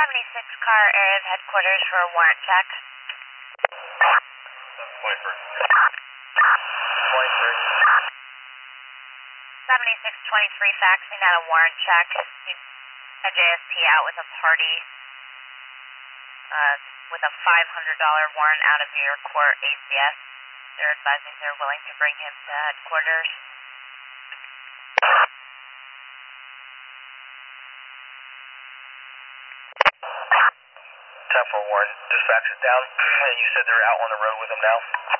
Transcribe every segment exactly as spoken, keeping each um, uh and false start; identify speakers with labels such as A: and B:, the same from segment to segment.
A: seventy-six car area of headquarters for a warrant check.
B: twenty-first. twenty-three.
A: seventy-six twenty-three faxing out a warrant check. A J S P out with a party uh, with a five hundred dollar warrant out of New York Court A C S. They're advising they're willing to bring him to headquarters.
B: ten four warrant. Just fax it down. And you said they're out on the road with him now?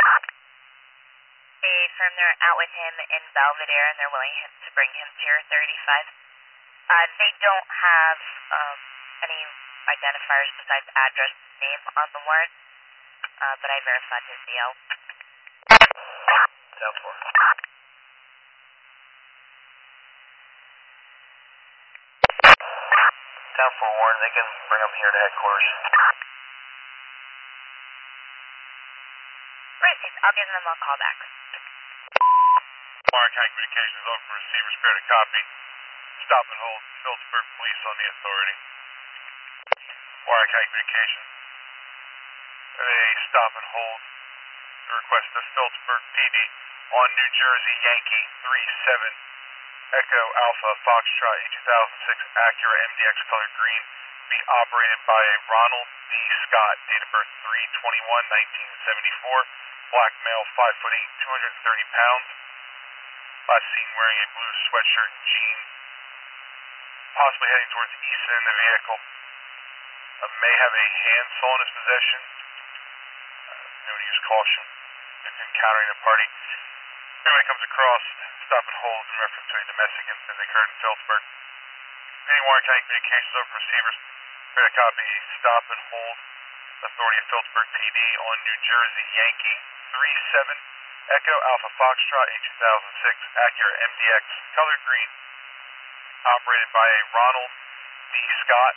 A: They confirm they're out with him in Belvedere and they're willing him to bring him to your thirty-five. Uh, they don't have um, any identifiers besides address and name on the warrant, uh, but I verified his D L.
B: ten four. ten four warrant. They can bring him here to headquarters.
A: Received. I'll give them a call back.
C: Warren County Communications open for receiver, spirit a copy. Stop and hold. Phillipsburg Police on the authority. Warren County Communications. They stop and hold. The request of Phillipsburg P D on New Jersey Yankee three seven Echo Alpha Foxtrot A two thousand six Acura M D X color green, being operated by a Ronald D. Scott, date of birth three twenty-one nineteen seventy-four, black male, five foot eight, two hundred thirty pounds. Last seen wearing a blue sweatshirt and jeans, possibly heading towards Easton in the vehicle. Uh, may have a handsaw in his possession. Uh, no use caution if encountering a party. If anybody comes across, stop and hold in reference to a domestic incident that occurred in Phillipsburg. Any Warren County Communications open receivers, ready to copy. Stop and hold. Authority of Phillipsburg P D on New Jersey Yankee three seven Echo Alpha Foxtrot A two thousand six Acura M D X color green, operated by a Ronald D. Scott,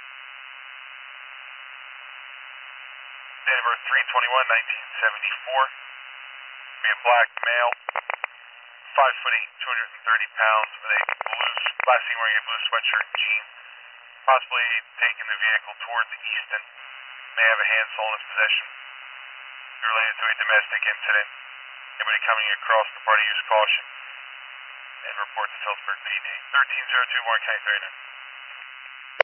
C: date of birth three twenty-one nineteen seventy-four, be a black male, five foot eight, two hundred thirty pounds, with a blue, last seen wearing a blue sweatshirt and jeans, possibly taking the vehicle towards Easton, may have a handsaw in his possession, related to a domestic incident. Anybody coming across the party use caution and report to Phillipsburg P D. thirteen oh two Warren County thirty-nine.